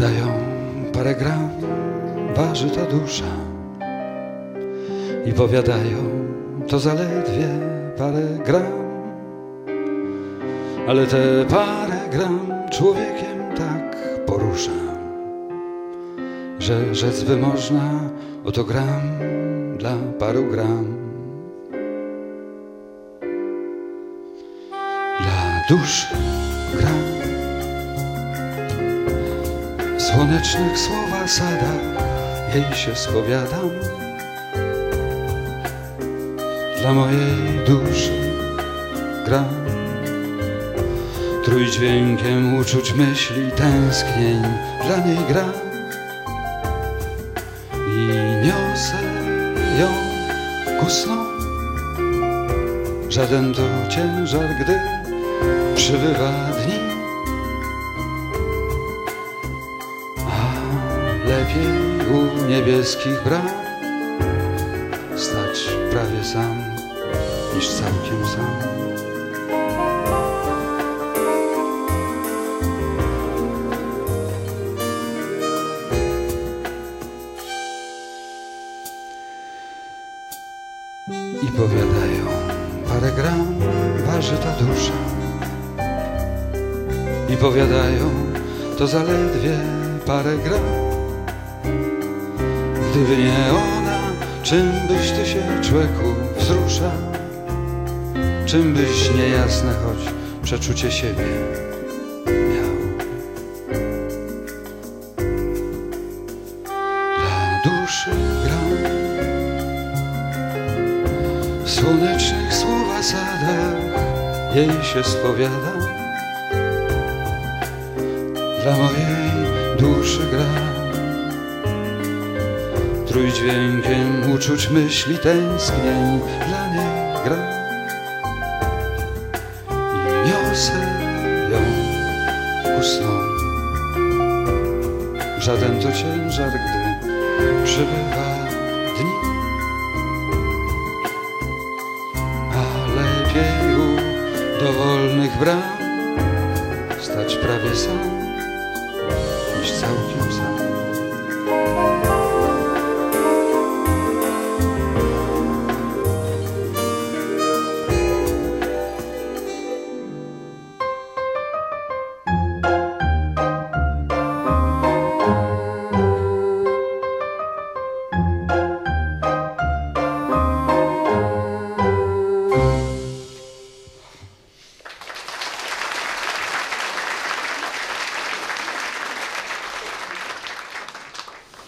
Powiadają, parę gram waży ta dusza. I powiadają, to zaledwie parę gram. Ale te parę gram człowiekiem tak porusza, że rzec by można, oto gram dla paru gram. Dla duszy gram. W słonecznych słowa sadach jej się spowiadam. Dla mojej duszy gram. Trójdźwiękiem uczuć, myśli, tęsknień dla niej gram. I niosę ją ku snom. Żaden to ciężar, gdy przybywa dni. A lepiej u niebieskich bram stać prawie sam niż całkiem sam. I powiadają, parę gram waży ta dusza. I powiadają, to zaledwie parę gram. Gdyby nie ona, czym byś ty się, człeku, wzruszał? Czym byś niejasne choć przeczucie siebie miał? Dla duszy gram. W słonecznych słowa sadach jej się spowiadam. Dla mojej duszy gram. Trójdźwiękiem uczuć, myśli, tęsknień dla niej gram. I niosę ją ku snom. Żaden to ciężar, gdy przybywa dni. A lepiej u dowolnych bram stać prawie sam